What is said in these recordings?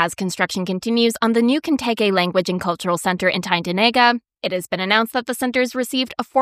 As construction continues on the new Contege Language and Cultural Center in Tyendinaga, it has been announced that the center's received a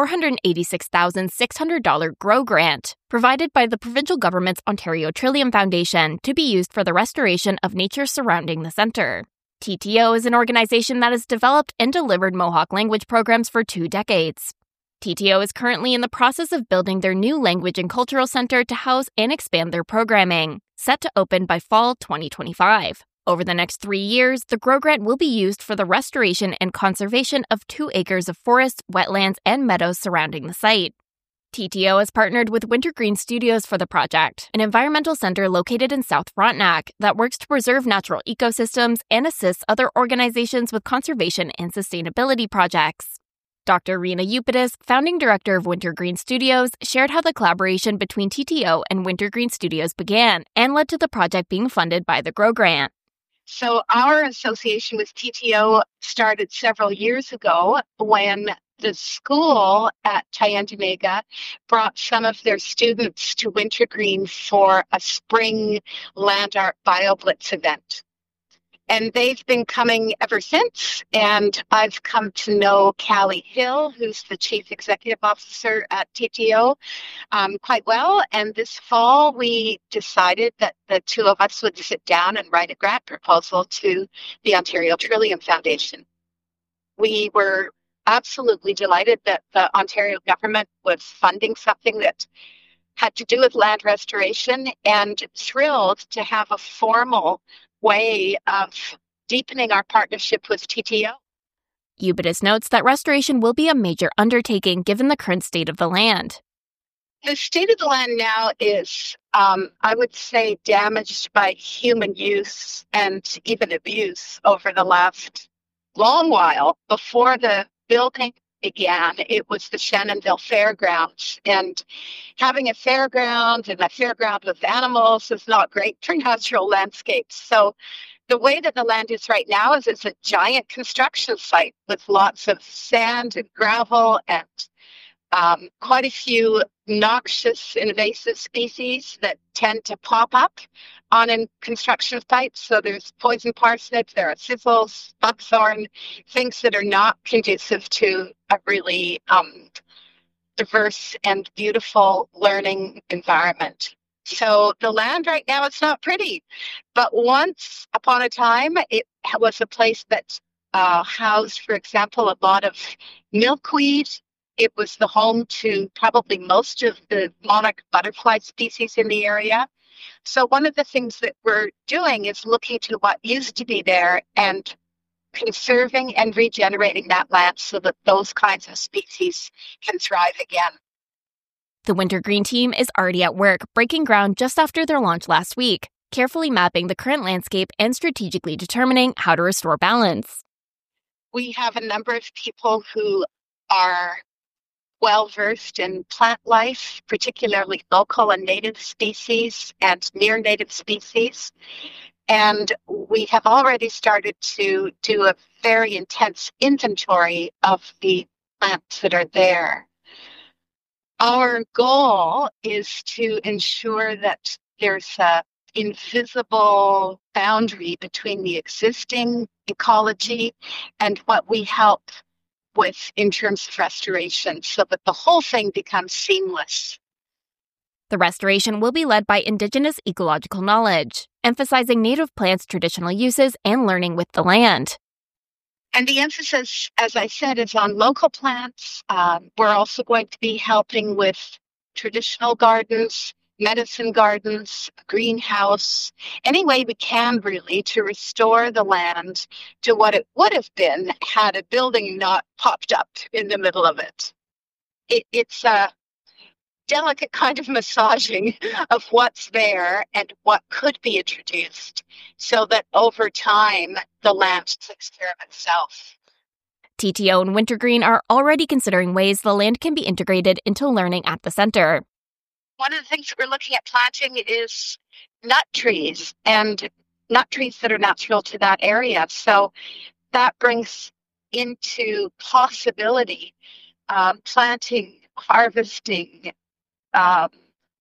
$486,600 GROW grant, provided by the provincial government's Ontario Trillium Foundation, to be used for the restoration of nature surrounding the center. TTO is an organization that has developed and delivered Mohawk language programs for 2 decades. TTO is currently in the process of building their new language and cultural center to house and expand their programming, set to open by fall 2025. Over the next 3 years, the GROW grant will be used for the restoration and conservation of 2 acres of forests, wetlands, and meadows surrounding the site. TTO has partnered with Wintergreen Studios for the project, an environmental center located in South Frontenac that works to preserve natural ecosystems and assists other organizations with conservation and sustainability projects. Dr. Rena Eupitis, founding director of Wintergreen Studios, shared how the collaboration between TTO and Wintergreen Studios began and led to the project being funded by the GROW grant. So our association with TTO started several years ago when the school at Tyendinaga brought some of their students to Wintergreen for a spring land art BioBlitz event. And they've been coming ever since, and I've come to know Callie Hill, who's the Chief Executive Officer at TTO, quite well. And this fall, we decided that the two of us would sit down and write a grant proposal to the Ontario Trillium Foundation. We were absolutely delighted that the Ontario government was funding something that had to do with land restoration, and thrilled to have a formal way of deepening our partnership with TTO. Eupitis notes that restoration will be a major undertaking given the current state of the land. The state of the land now is, I would say, damaged by human use and even abuse over the last long while. Before the building began, it was the Shannonville Fairgrounds, and having a fairground and a fairground with animals is not great for natural landscapes. So the way that the land is right now is it's a giant construction site with lots of sand and gravel and quite a few noxious invasive species that tend to pop up on a construction site. So there's poison parsnip, there are thistles, buckthorn, things that are not conducive to a really diverse and beautiful learning environment. So the land right now is not pretty, but once upon a time, it was a place that housed, for example, a lot of milkweed. It was the home to probably most of the monarch butterfly species in the area. So one of the things that we're doing is looking to what used to be there and conserving and regenerating that land so that those kinds of species can thrive again. The Wintergreen team is already at work, breaking ground just after their launch last week, carefully mapping the current landscape and strategically determining how to restore balance. We have a number of people who are well-versed in plant life, particularly local and native species and near native species. And we have already started to do a very intense inventory of the plants that are there. Our goal is to ensure that there's an invisible boundary between the existing ecology and what we help with in terms of restoration, so that the whole thing becomes seamless. The restoration will be led by Indigenous ecological knowledge, emphasizing native plants' traditional uses and learning with the land. And the emphasis, as I said, is on local plants. We're also going to be helping with traditional gardens, medicine gardens, greenhouse, any way we can really to restore the land to what it would have been had a building not popped up in the middle of it. It's a delicate kind of massaging of what's there and what could be introduced so that over time the land takes care of itself. TTO and Wintergreen are already considering ways the land can be integrated into learning at the center. One of the things that we're looking at planting is nut trees, and nut trees that are natural to that area. So that brings into possibility planting, harvesting,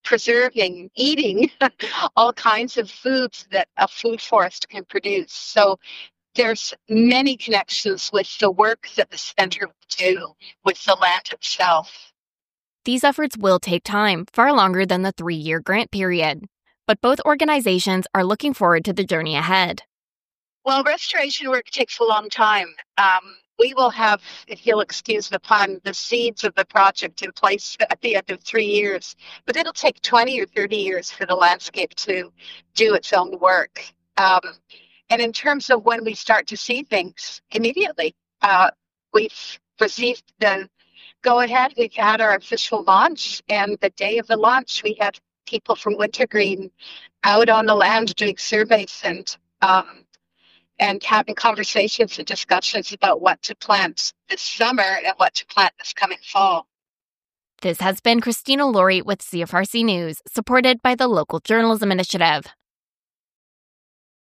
preserving, eating all kinds of foods that a food forest can produce. So there's many connections with the work that the center will do with the land itself. These efforts will take time, far longer than the 3-year grant period. But both organizations are looking forward to the journey ahead. Well, restoration work takes a long time. We will have, if you'll excuse the pun, the seeds of the project in place at the end of 3 years. But it'll take 20 or 30 years for the landscape to do its own work. And in terms of when we start to see things, immediately. We've received the go-ahead. We've had our official launch, and the day of the launch, we had people from Wintergreen out on the land doing surveys and having conversations and discussions about what to plant this summer and what to plant this coming fall. This has been Christina Laurie with CFRC News, supported by the Local Journalism Initiative.